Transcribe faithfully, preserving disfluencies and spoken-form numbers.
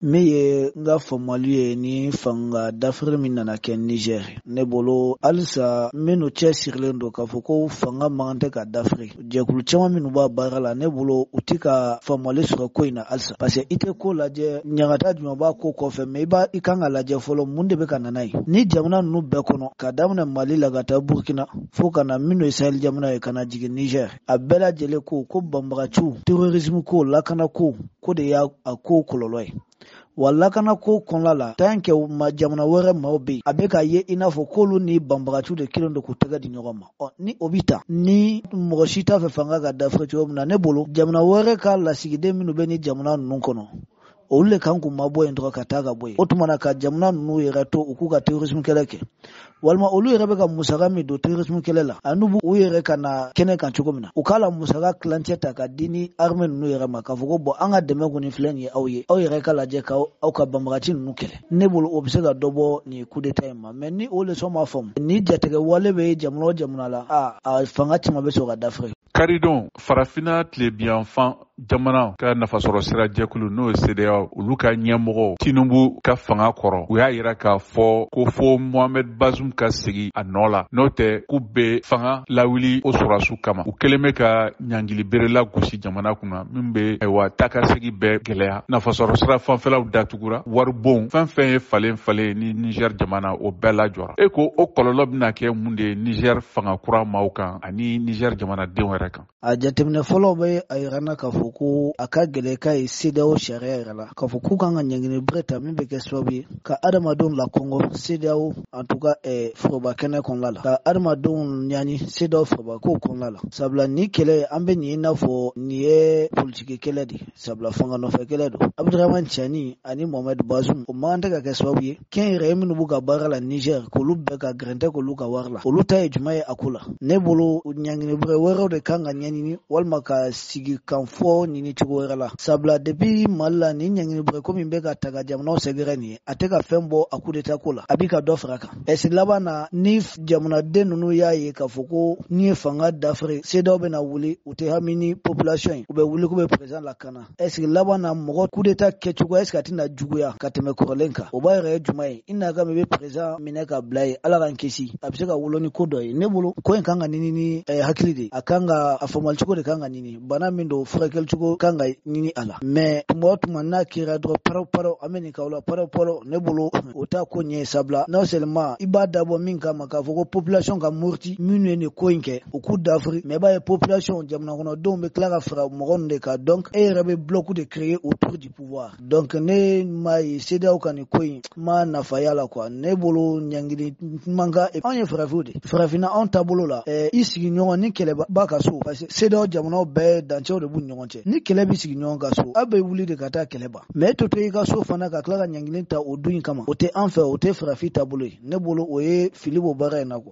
Meye nga famali ni fanga d'Afrique min nana ken Niger ne bolo alisa meno che sirlendo ka foko fanga mangante ka d'Afrique jekulu chama minu ba barala ne bolo utika famali sura koina alsa parce que ite ko laje nyangata djuma ba ko ko fe me ba ikanga laje folo munde be kananai ni jamana nu be kono ka damna Mali lagata Burkina fo kana mino Sahel jamana e kana jigi Niger abela jele ko ko bambarachu terrorisme ko lakana ko ko de ya ko kololoi wala kana ko konla la tanke ma jamana were ma obi abeka ye inafo kolu ni bambarachu de kilondo kutaga di nyogoma ni obita ni moshita fe fanga ga d'Afrique na ne bolo jamana were ka la sigide minu beni jamana nunkono ole kanku mabo endro kataga boy otumana ka jamana nu yerato ukuga terrorisme keleke walma olu yere ka musaga mi do terrorisme kelela anubu u yere kana kene kan chugomina ukala musaga clancheta ka dini arme nu yere maka fugo bo anga deme ko ni fleni awye aw yere kala je ka aw ka bambachi nu kele nebulu obsega dobo ni coup d'état ma mais ni ole so ma fam ni jatege wale be jamno jamna la a a fanga tima be so ga d'Afrique Caridon farafina tile bi enfant jamana ka nafa sɔrɔ sira jɛkulu n'o ye C D A O olu ka ɲɛmɔgɔ Tinubu ka fanga kɔrɔ u y'a yira k'a fɔ ko fo Mohamed Bazoum ka segi a nɔ la n'o tɛ k'u bɛ fanga lawuli o sɔrɔsiw kama u kɛlen bɛ ka ɲangili berela gosi jamana kunna min bɛ ayiwa takasegi bɛɛ gɛlɛya nafa sɔrɔ sira fanfɛlaw datugura wari bon fɛn fɛn ye falen falen ni Niger jamana o bɛɛ lajɔra e ko o kɔlɔlɔ bɛna kɛ mun de ye Niger fanga kura maaw kan ani Niger jamanadenw yɛrɛ kan a jateminɛ fɔlɔ bɛ a yirana k'a fɔ ko a ka gɛlɛ ka ye C D A O sariya yɛrɛ la k'a fɔ k'u kan ka ɲangini bere ta min bɛ kɛ sababu ye ka adamadenw la kɔngɔ C D A O en tout cas eh, foroba kɛnɛ kɔnɔna la ka adamadenw ɲani C D A O foroba ko kɔnɔna la sabula ni kɛlɛ an bɛ nin i n'a fɔ nin ye politiki kɛlɛ de sabula fanga nɔfɛ kɛlɛ don Abdurahmane Tiani ani Mohamed Bazoum o man tɛ ka kɛ sababu ye kɛn yɛrɛ minnu b'u ka baara la Niger k'olu bɛɛ ka gɛrɛntɛ k'olu ka wari la olu ta ye juma ye a ko la ne bolo ɲangini bere wɛrɛw de kan ka ɲɛɲini walima ka sigi kan fɔ ɲini cogo wɛrɛ la sabula depuis Mali la ni ɲangini bere ko min bɛ ka ta ka jamanaw sɛgɛrɛ nin ye a tɛ ka fɛn bɔ a coup d'état ko la a bi ka dɔ fara kan est-ce laban na ni jamanaden ninnu y'a ye k'a fɔ ko ni ye fanga d'Afrique C D A O bɛna wuli u tɛ hami ni population ye u bɛ wuli k'u bɛ président lakana est-ce laban na mɔgɔ coup d'état kɛcogo est-ce que a tɛna juguya ka tɛmɛ kɔrɔlen kan o b'a yɛrɛ ye juma ye i n'a ka mɛ bɛ président minɛ ka bila ye ala k'an kisi a bɛ se ka wolo ni ko dɔ ye ne bolo ko in kan ka ɲini ni hakili de a kan ka a faamali cogo de kan ka ɲini bana min don furakɛli cogo kan ka ɲini a la mais tuma o tuma n'a kɛra dɔrɔn paro paro an bɛ nin k'aw la paro paro ne bolo o t'a ko ɲɛ sabula non seulement i b'a dabɔ min kama k'a fɔ ko population ka murti minnu ye nin ko in kɛ u k'u dafiri mais i b'a ye population jamana kɔnɔdenw bɛ tila ka fara mɔgɔ ninnu de kan donc e yɛrɛ bɛ bloc de créer autour du pouvoir donc ne m'a ye C D A O ka nin ko in ma nafa y'a la quoi ne bolo ɲangili man kan anw ye farafinw de farafinna anw taabolo la i sigiɲɔgɔn ni kɛlɛ b'a ka so parce que C D A O jamanaw bɛɛ dancɛw de b'u ɲɔgɔn cɛ ni kɛlɛ bɛ sigi ɲɔgɔn ka so a bɛ wuli de ka taa kɛlɛ ban mais e to to i ka so fana ka tila ka ɲangili ta o dun in kama o tɛ an fɛ o tɛ farafin taabolo ye ne bolo o ye fili bɔ baara in na quoi